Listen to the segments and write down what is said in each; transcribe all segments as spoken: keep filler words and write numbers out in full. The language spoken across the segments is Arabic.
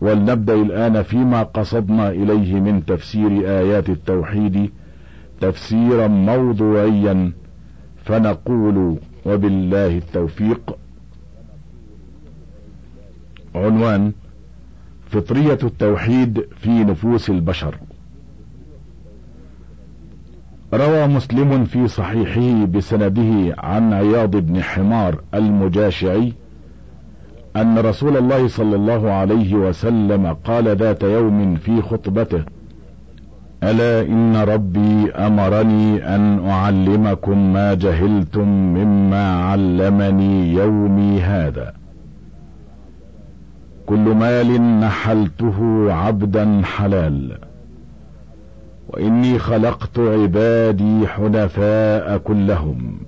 ولنبدأ الآن فيما قصدنا إليه من تفسير آيات التوحيد تفسيرا موضوعيا، فنقول وبالله التوفيق. عنوان: فطرية التوحيد في نفوس البشر. روى مسلم في صحيحه بسنده عن عياض بن حمار المجاشعي أن رسول الله صلى الله عليه وسلم قال ذات يوم في خطبته: ألا إن ربي أمرني أن أعلمكم ما جهلتم مما علمني يومي هذا. كل مال نحلته عبدا حلال، وإني خلقت عبادي حنفاء كلهم،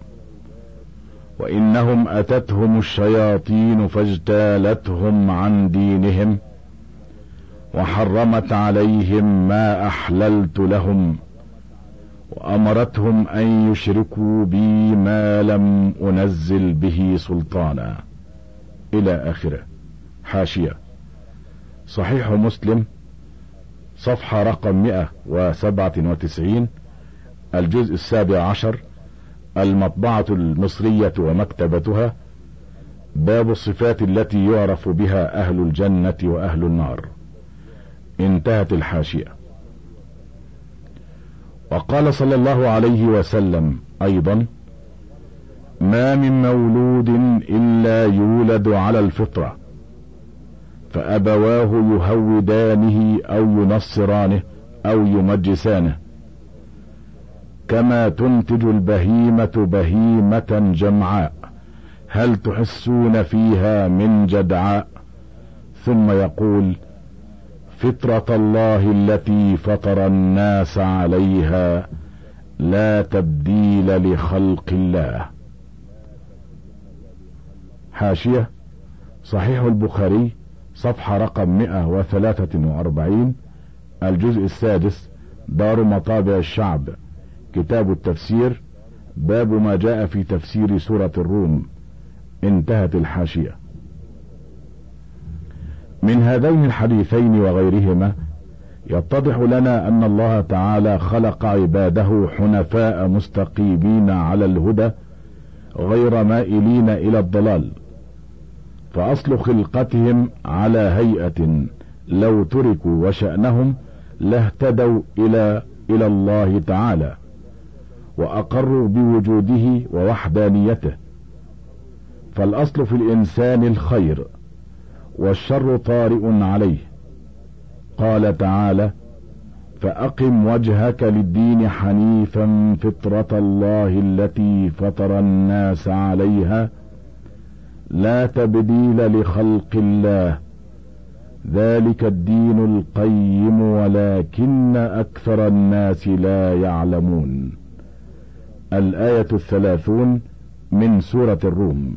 وإنهم أتتهم الشياطين فاجتالتهم عن دينهم، وحرمت عليهم ما أحللت لهم، وأمرتهم أن يشركوا بي ما لم أنزل به سلطانا، إلى آخره. حاشية: صحيح مسلم، صفحة رقم مئة وسبعة وتسعين، الجزء السابع عشر، المطبعة المصرية ومكتبتها، باب الصفات التي يعرف بها أهل الجنة وأهل النار. انتهت الحاشية. وقال صلى الله عليه وسلم أيضا: ما من مولود إلا يولد على الفطرة، فأبواه يهودانه أو ينصرانه أو يمجسانه، كما تنتج البهيمة بهيمة جمعاء، هل تحسون فيها من جدعاء؟ ثم يقول: فطرة الله التي فطر الناس عليها، لا تبديل لخلق الله. حاشية: صحيح البخاري، صفحة رقم مئة وثلاثة وأربعين، الجزء السادس، دار مطابع الشعب، كتاب التفسير، باب ما جاء في تفسير سورة الروم. انتهت الحاشية. من هذين الحديثين وغيرهما يتضح لنا أن الله تعالى خلق عباده حنفاء مستقيمين على الهدى غير مائلين إلى الضلال، فأصل خلقتهم على هيئة لو تركوا وشأنهم لاهتدوا إلى إلى الله تعالى، وأقروا بوجوده ووحدانيته. فالأصل في الإنسان الخير، والشر طارئ عليه. قال تعالى: فأقم وجهك للدين حنيفا فطرة الله التي فطر الناس عليها، لا تبديل لخلق الله، ذلك الدين القيم ولكن أكثر الناس لا يعلمون. الآية الثلاثون من سورة الروم.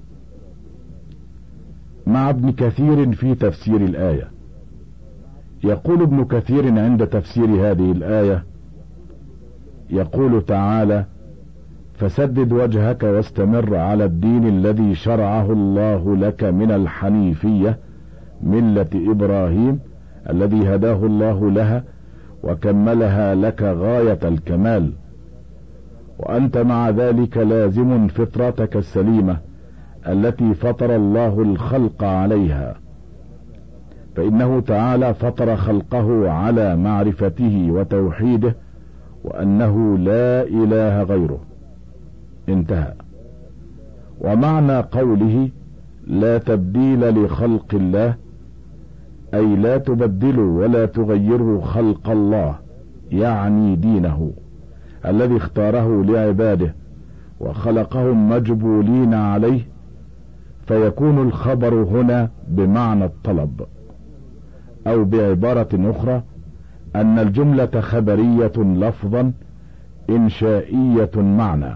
مع ابن كثير في تفسير الآية. يقول ابن كثير عند تفسير هذه الآية: يقول تعالى: فسدد وجهك واستمر على الدين الذي شرعه الله لك من الحنيفية، ملة إبراهيم الذي هداه الله لها وكملها لك غاية الكمال، وأنت مع ذلك لازم فطرتك السليمة التي فطر الله الخلق عليها، فإنه تعالى فطر خلقه على معرفته وتوحيده، وأنه لا إله غيره. انتهى. ومعنى قوله لا تبديل لخلق الله، أي لا تبدلوا ولا تغيروا خلق الله، يعني دينه الذي اختاره لعباده وخلقهم مجبولين عليه، فيكون الخبر هنا بمعنى الطلب، أو بعبارة أخرى أن الجملة خبرية لفظا إنشائية معنى.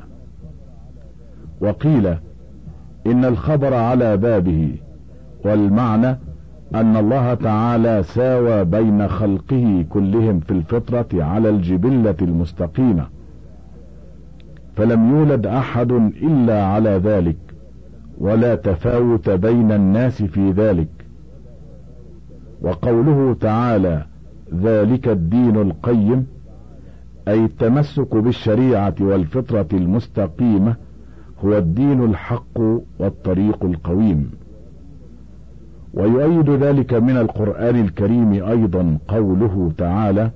وقيل إن الخبر على بابه، والمعنى أن الله تعالى ساوى بين خلقه كلهم في الفطرة على الجبلة المستقيمة، فلم يولد أحد إلا على ذلك، ولا تفاوت بين الناس في ذلك. وقوله تعالى ذلك الدين القيم أي التمسك بالشريعة والفطرة المستقيمة هو الدين الحق والطريق القويم. ويؤيد ذلك من القرآن الكريم أيضا قوله تعالى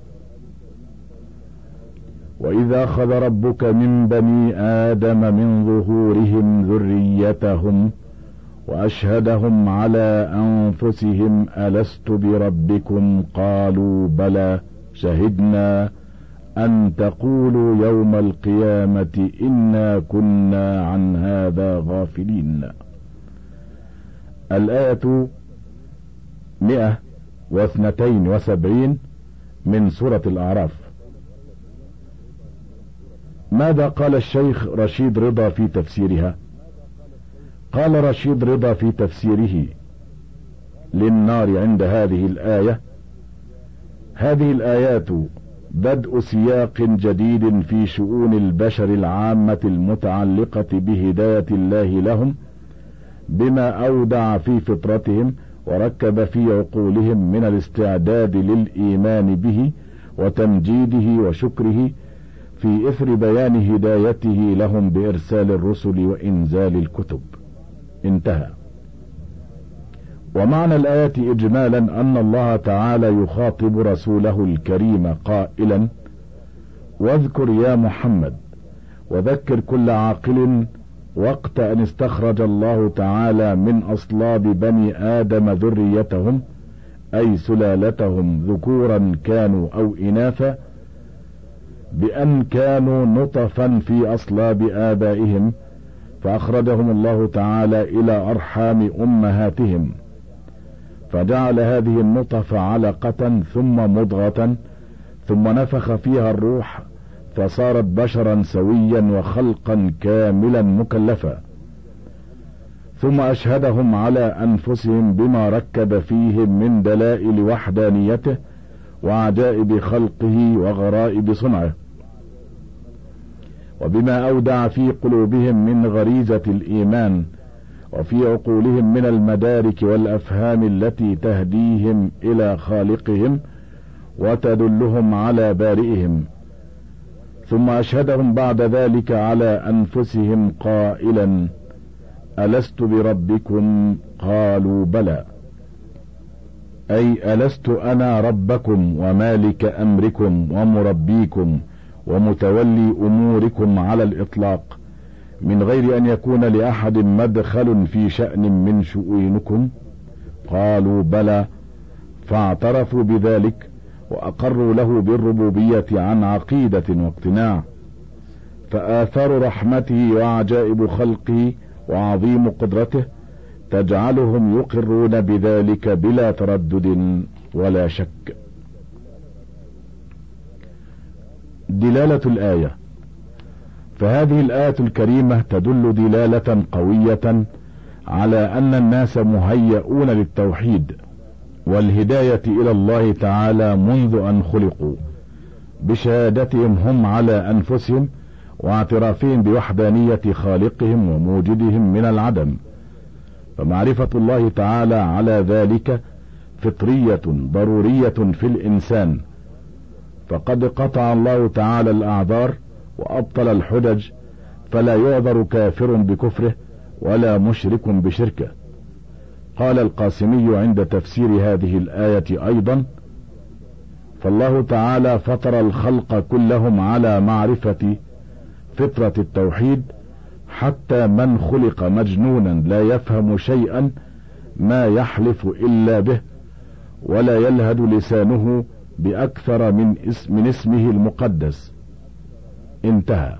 وإذا أخذ ربك من بني آدم من ظهورهم ذريتهم وأشهدهم على أنفسهم ألست بربكم قالوا بلى شهدنا أن تقولوا يوم القيامة إنا كنا عن هذا غافلين. الآية مئة واثنتين وسبعين من سورة الأعراف. ماذا قال الشيخ رشيد رضا في تفسيرها؟ قال رشيد رضا في تفسيره للنار عند هذه الآية: هذه الآيات بدء سياق جديد في شؤون البشر العامة المتعلقة بهداية الله لهم بما أودع في فطرتهم وركب في عقولهم من الاستعداد للإيمان به وتمجيده وشكره في إثر بيان هدايته لهم بإرسال الرسل وإنزال الكتب. انتهى. ومعنى الآية إجمالا أن الله تعالى يخاطب رسوله الكريم قائلا: واذكر يا محمد وذكر كل عاقل وقت أن استخرج الله تعالى من أصلاب بني آدم ذريتهم أي سلالتهم ذكورا كانوا أو إناثا بأن كانوا نطفا في أصلاب آبائهم فأخرجهم الله تعالى إلى أرحام أمهاتهم فجعل هذه النطفة علقة ثم مضغة ثم نفخ فيها الروح فصارت بشرا سويا وخلقا كاملا مكلفا، ثم أشهدهم على أنفسهم بما ركب فيهم من دلائل وحدانيته وعجائب خلقه وغرائب صنعه، وبما أودع في قلوبهم من غريزة الإيمان وفي عقولهم من المدارك والأفهام التي تهديهم إلى خالقهم وتدلهم على بارئهم. ثم أشهدهم بعد ذلك على أنفسهم قائلا: ألست بربكم قالوا بلى، أي ألست أنا ربكم ومالك أمركم ومربيكم ومتولي أموركم على الإطلاق من غير أن يكون لأحد مدخل في شأن من شؤونكم؟ قالوا بلى، فاعترفوا بذلك وأقروا له بالربوبية عن عقيدة واقتناع، فآثار رحمته وعجائب خلقه وعظيم قدرته تجعلهم يقرون بذلك بلا تردد ولا شك. دلالة الآية: فهذه الآية الكريمة تدل دلالة قوية على أن الناس مهيئون للتوحيد والهداية إلى الله تعالى منذ أن خلقوا، بشهادتهم هم على أنفسهم واعترافهم بوحدانية خالقهم وموجدهم من العدم. فمعرفة الله تعالى على ذلك فطرية ضرورية في الإنسان، فقد قطع الله تعالى الأعذار وأبطل الحجج، فلا يعذر كافر بكفره ولا مشرك بشركه. قال القاسمي عند تفسير هذه الآية أيضا: فالله تعالى فطر الخلق كلهم على معرفة فطرة التوحيد، حتى من خلق مجنونا لا يفهم شيئا ما يحلف إلا به ولا يلهد لسانه بأكثر من, اسم من اسمه المقدس. انتهى.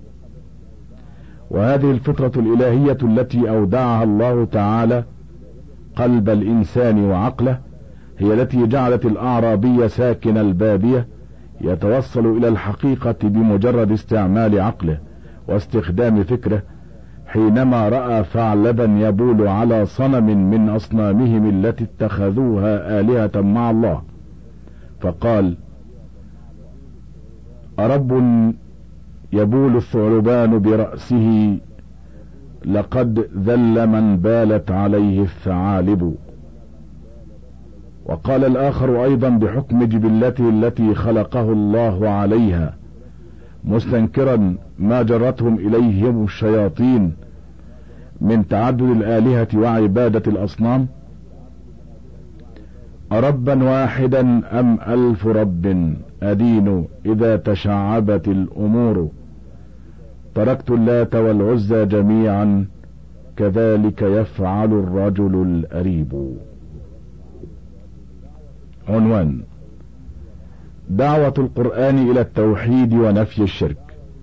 وهذه الفطرة الإلهية التي أودعها الله تعالى قلب الإنسان وعقله هي التي جعلت الأعرابي ساكن البادية يتوصل إلى الحقيقة بمجرد استعمال عقله واستخدام فكره، حينما رأى ثعلبا يبول على صنم من أصنامهم التي اتخذوها آلهة مع الله، فقال: أرب يبول الثعلبان برأسه لقد ذل من بالت عليه الثعالب. وقال الآخر أيضا بحكم جبلته التي خلقه الله عليها، مستنكرا ما جرتهم إليهم الشياطين من تعدد الآلهة وعبادة الأصنام: أربا واحدا أم ألف رب أدين إذا تشعبت الأمور، تركت اللات والعزى جميعا كذلك يفعل الرجل الأريب. عنوان: دعوة القرآن إلى التوحيد ونفي الشرك.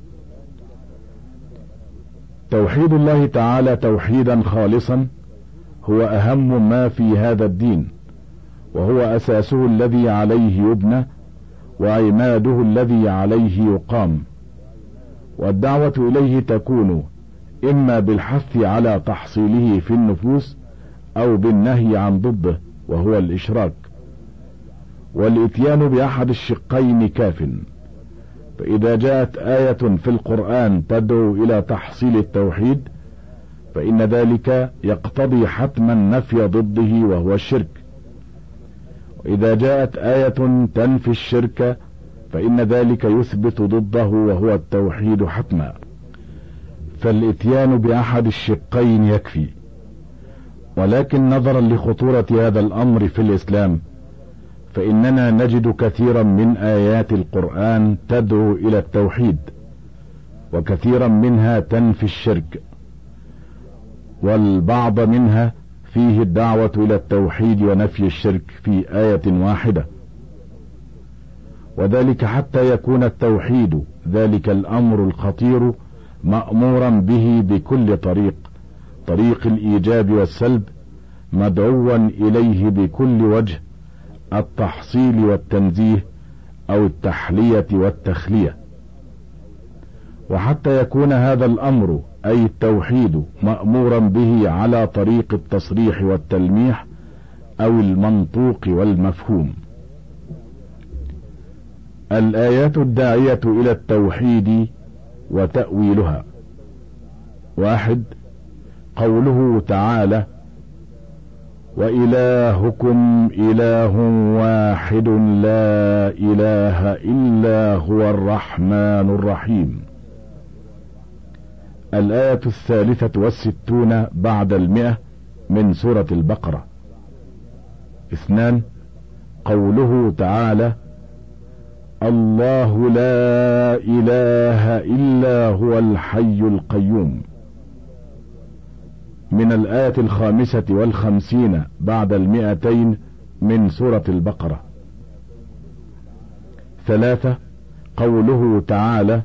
توحيد الله تعالى توحيدا خالصا هو أهم ما في هذا الدين، وهو أساسه الذي عليه يبنى وعماده الذي عليه يقام، والدعوة إليه تكون إما بالحث على تحصيله في النفوس أو بالنهي عن ضده وهو الإشراك، والإتيان بأحد الشقين كاف. فإذا جاءت آية في القرآن تدعو إلى تحصيل التوحيد فإن ذلك يقتضي حتما نفي ضده وهو الشرك، وإذا جاءت آية تنفي الشرك فإن ذلك يثبت ضده وهو التوحيد حتما. فالإتيان بأحد الشقين يكفي، ولكن نظرا لخطورة هذا الأمر في الإسلام فإننا نجد كثيرا من آيات القرآن تدعو إلى التوحيد، وكثيرا منها تنفي الشرك، والبعض منها فيه الدعوة إلى التوحيد ونفي الشرك في آية واحدة، وذلك حتى يكون التوحيد ذلك الأمر الخطير مأمورا به بكل طريق، طريق الإيجاب والسلب، مدعوا إليه بكل وجه، التحصيل والتنزيه أو التحلية والتخلية. وحتى يكون هذا الأمر أي التوحيد مأمورا به على طريق التصريح والتلميح أو المنطوق والمفهوم. الآيات الداعية إلى التوحيد وتأويلها: واحد، قوله تعالى: وإلهكم إله واحد لا إله إلا هو الرحمن الرحيم. الآية الثالثة والستون بعد المئة من سورة البقرة. اثنان، قوله تعالى: الله لا إله إلا هو الحي القيوم، من الآية الخامسة والخمسين بعد المئتين من سورة البقرة. ثلاثة، قوله تعالى: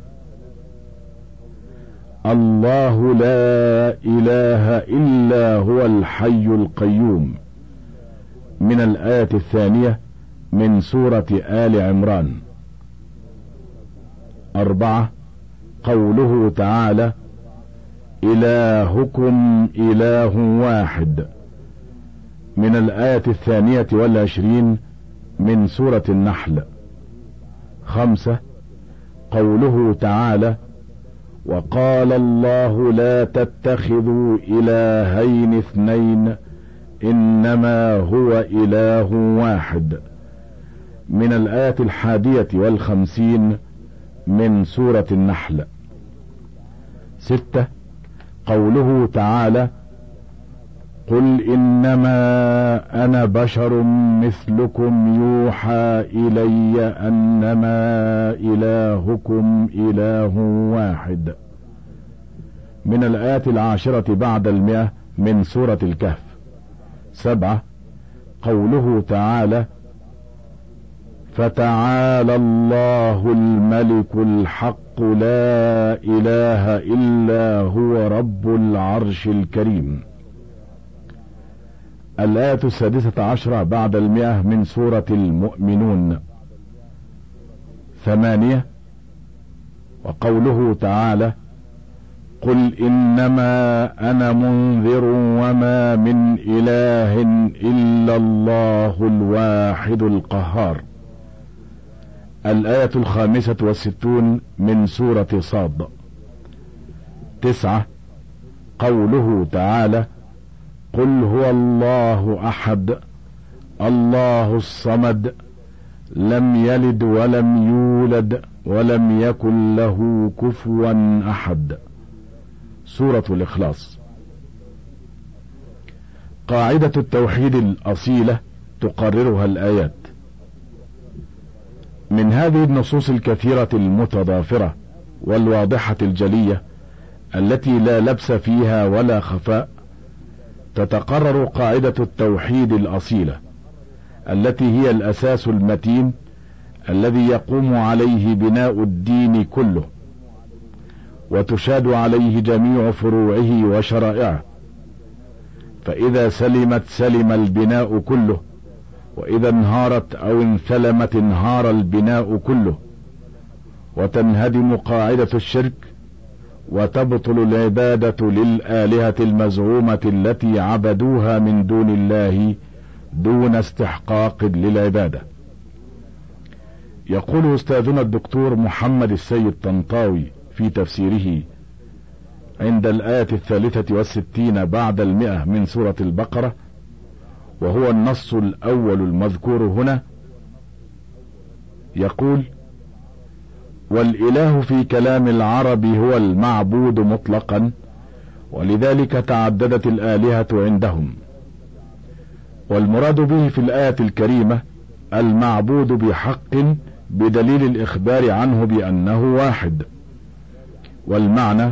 الله لا إله إلا هو الحي القيوم، من الآية الثانية من سورة آل عمران. أربعة، قوله تعالى: إلهكم إله واحد، من الآية الثانية والعشرين من سورة النحل. خمسة، قوله تعالى: وقال الله لا تتخذوا إلهين اثنين إنما هو إله واحد، من الآية الحادية والخمسين من سورة النحل. ستة، قوله تعالى: قل إنما أنا بشر مثلكم يوحى إلي أنما إلهكم إله واحد، من الآية العاشرة بعد المئة من سورة الكهف. سبعة، قوله تعالى: فتعالى الله الملك الحق لا إله إلا هو رب العرش الكريم. الآية السادسة عشرة بعد المئة من سورة المؤمنون. ثمانية، وقوله تعالى: قل إنما أنا منذر وما من إله إلا الله الواحد القهار. الآية الخامسة والستون من سورة صاد. تسعة، قوله تعالى: قل هو الله أحد الله الصمد لم يلد ولم يولد ولم يكن له كفوا أحد. سورة الإخلاص. قاعدة التوحيد الأصيلة تقررها الآيات. من هذه النصوص الكثيرة المتضافرة والواضحة الجلية التي لا لبس فيها ولا خفاء، تتقرر قاعدة التوحيد الأصيلة التي هي الأساس المتين الذي يقوم عليه بناء الدين كله، وتشاد عليه جميع فروعه وشرائعه، فإذا سلمت سلم البناء كله، وإذا انهارت أو انثلمت انهار البناء كله، وتنهدم قاعدة الشرك، وتبطل العبادة للآلهة المزعومة التي عبدوها من دون الله دون استحقاق للعبادة. يقول أستاذنا الدكتور محمد السيد طنطاوي في تفسيره عند الآية الثالثة والستين بعد المئة من سورة البقرة، وهو النص الأول المذكور هنا، يقول: والإله في كلام العرب هو المعبود مطلقا، ولذلك تعددت الآلهة عندهم، والمراد به في الآية الكريمة المعبود بحق بدليل الإخبار عنه بأنه واحد. والمعنى: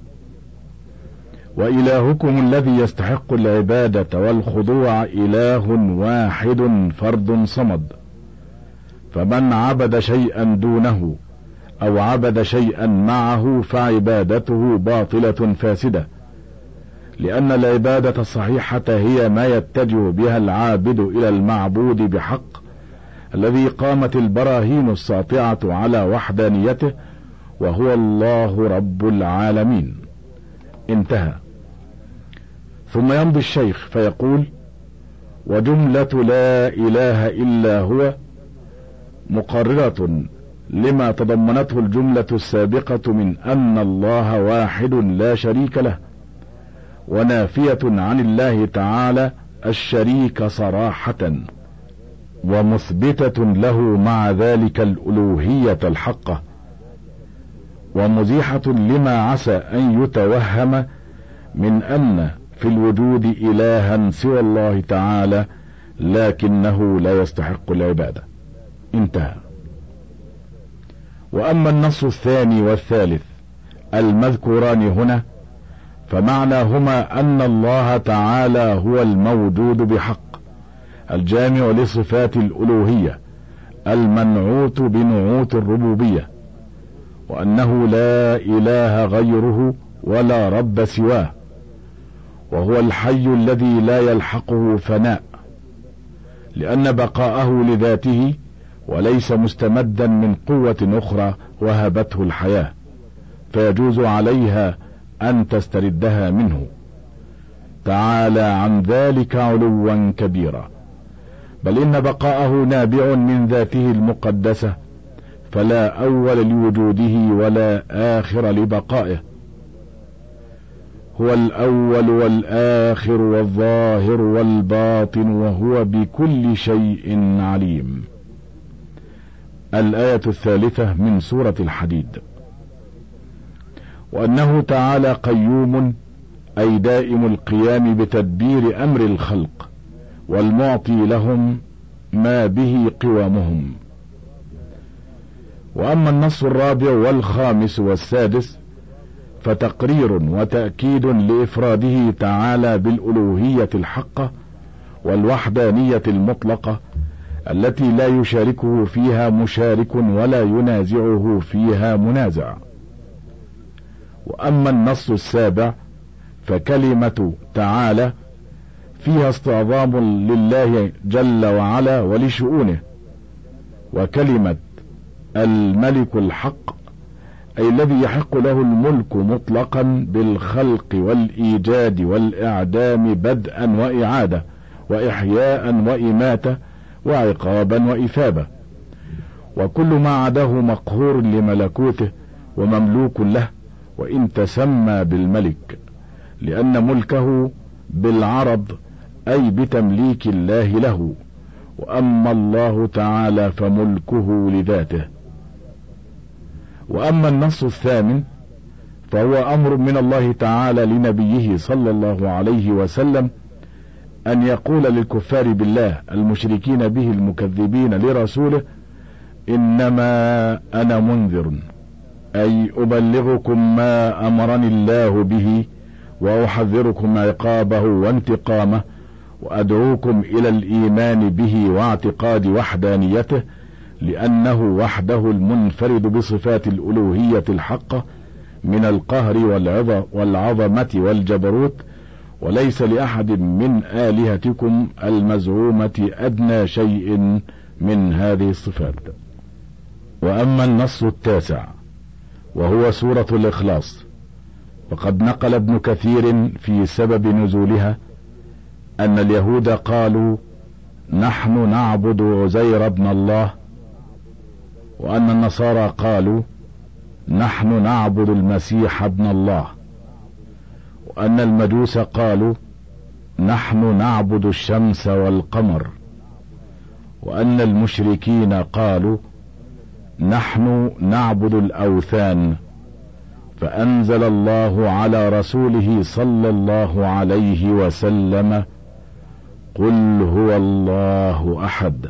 وإلهكم الذي يستحق العبادة والخضوع إله واحد فرد صمد، فمن عبد شيئا دونه أو عبد شيئا معه فعبادته باطلة فاسدة، لأن العبادة الصحيحة هي ما يتجه بها العابد إلى المعبود بحق الذي قامت البراهين الساطعة على وحدانيته، وهو الله رب العالمين. انتهى. ثم يمضي الشيخ فيقول: وجملة لا إله إلا هو مقررة لما تضمنته الجملة السابقة من أن الله واحد لا شريك له، ونافية عن الله تعالى الشريك صراحة، ومثبتة له مع ذلك الألوهية الحقة، ومزيحة لما عسى أن يتوهم من أن في الوجود إلها سوى الله تعالى لكنه لا يستحق العبادة. انتهى. وأما النص الثاني والثالث المذكوران هنا فمعناهما أن الله تعالى هو الموجود بحق الجامع لصفات الألوهية المنعوت بنعوت الربوبية، وأنه لا إله غيره ولا رب سواه، وهو الحي الذي لا يلحقه فناء، لأن بقاءه لذاته وليس مستمدا من قوة أخرى وهبته الحياة فيجوز عليها أن تستردها منه، تعالى عن ذلك علوا كبيرا، بل إن بقاءه نابع من ذاته المقدسة، فلا أول لوجوده ولا آخر لبقائه، هو الأول والآخر والظاهر والباطن، وهو بكل شيء عليم. الآية الثالثة من سورة الحديد. وأنه تعالى قيوم أي دائم القيام بتدبير أمر الخلق والمعطي لهم ما به قوامهم. وأما النص الرابع والخامس والسادس فتقرير وتأكيد لإفراده تعالى بالألوهية الحقة والوحدانية المطلقة التي لا يشاركه فيها مشارك ولا ينازعه فيها منازع. وأما النص السابع فكلمة تعالى فيها استعظام لله جل وعلا ولشؤونه، وكلمة الملك الحق أي الذي يحق له الملك مطلقا بالخلق والإيجاد والإعدام بدءا وإعادة وإحياء وإماتة وعقابا وإثابة، وكل ما عداه مقهور لملكوته ومملوك له وإن تسمى بالملك، لأن ملكه بالعرض أي بتمليك الله له، وأما الله تعالى فملكه لذاته. وأما النص الثامن فهو أمر من الله تعالى لنبيه صلى الله عليه وسلم أن يقول للكفار بالله المشركين به المكذبين لرسوله: إنما أنا منذر، أي أبلغكم ما أمرني الله به، وأحذركم عقابه وانتقامه، وأدعوكم إلى الإيمان به واعتقاد وحدانيته، لأنه وحده المنفرد بصفات الألوهية الحقة من القهر والعظمة والجبروت، وليس لأحد من آلهتكم المزعومة أدنى شيء من هذه الصفات. وأما النص التاسع وهو سورة الإخلاص، فقد نقل ابن كثير في سبب نزولها أن اليهود قالوا: نحن نعبد عزير ابن الله، وأن النصارى قالوا: نحن نعبد المسيح ابن الله، وأن المجوس قالوا: نحن نعبد الشمس والقمر، وأن المشركين قالوا: نحن نعبد الأوثان. فأنزل الله على رسوله صلى الله عليه وسلم: قل هو الله أحد.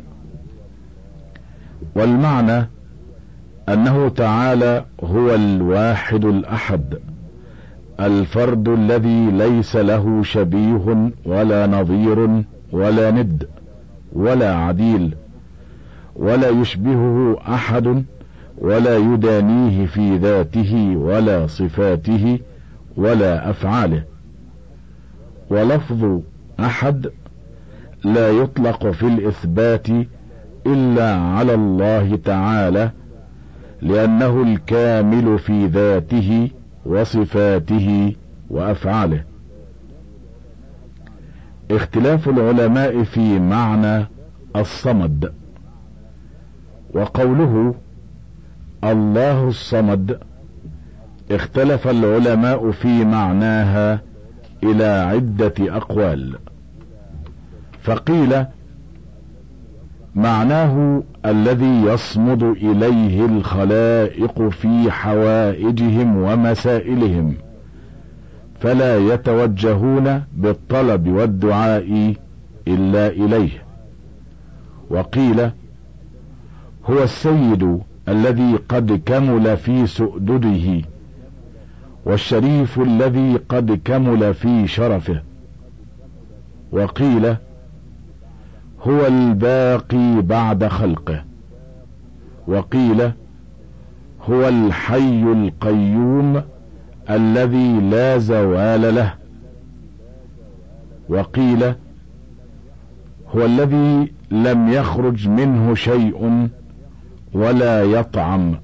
والمعنى أنه تعالى هو الواحد الأحد، الفرد الذي ليس له شبيه ولا نظير ولا ند ولا عديل، ولا يشبهه أحد، ولا يدانيه في ذاته ولا صفاته ولا أفعاله. ولفظ أحد لا يطلق في الإثبات إلا على الله تعالى، لأنه الكامل في ذاته وصفاته وأفعاله. اختلاف العلماء في معنى الصمد. وقوله الله الصمد اختلف العلماء في معناها إلى عدة أقوال. فقيل معناه الذي يصمد إليه الخلائق في حوائجهم ومسائلهم، فلا يتوجهون بالطلب والدعاء إلا إليه. وقيل هو السيد الذي قد كمل في سؤدده، والشريف الذي قد كمل في شرفه. وقيل هو الباقي بعد خلقه. وقيل هو الحي القيوم الذي لا زوال له. وقيل هو الذي لم يخرج منه شيء ولا يطعم.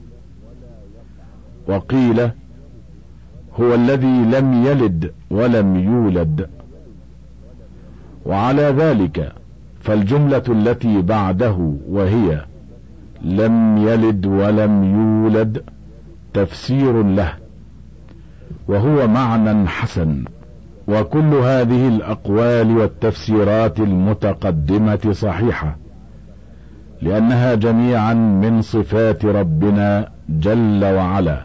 وقيل هو الذي لم يلد ولم يولد. وعلى ذلك فالجملة التي بعده وهي لم يلد ولم يولد تفسير له، وهو معنى حسن. وكل هذه الأقوال والتفسيرات المتقدمة صحيحة، لأنها جميعا من صفات ربنا جل وعلا.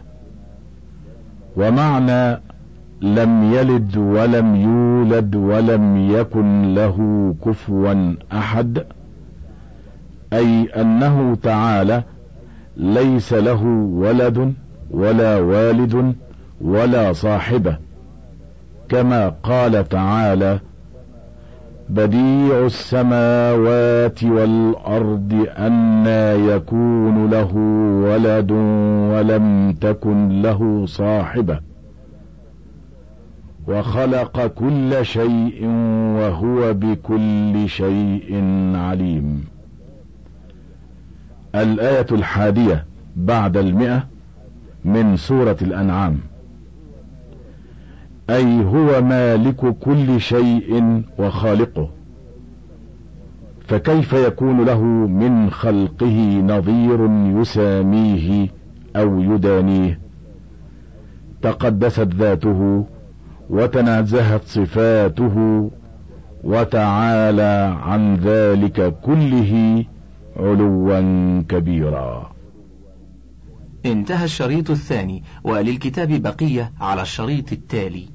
ومعنى لم يلد ولم يولد ولم يكن له كفوا أحد، أي أنه تعالى ليس له ولد ولا والد ولا صاحبة، كما قال تعالى: بديع السماوات والأرض أنى يكون له ولد ولم تكن له صاحبة وخلق كل شيء وهو بكل شيء عليم. الآية الحادية بعد المئة من سورة الأنعام. أي هو مالك كل شيء وخالقه، فكيف يكون له من خلقه نظير يساميه أو يدانيه؟ تقدست ذاته وتنازهت صفاته وتعالى عن ذلك كله علوا كبيرا. انتهى الشريط الثاني، وللكتاب بقية على الشريط التالي.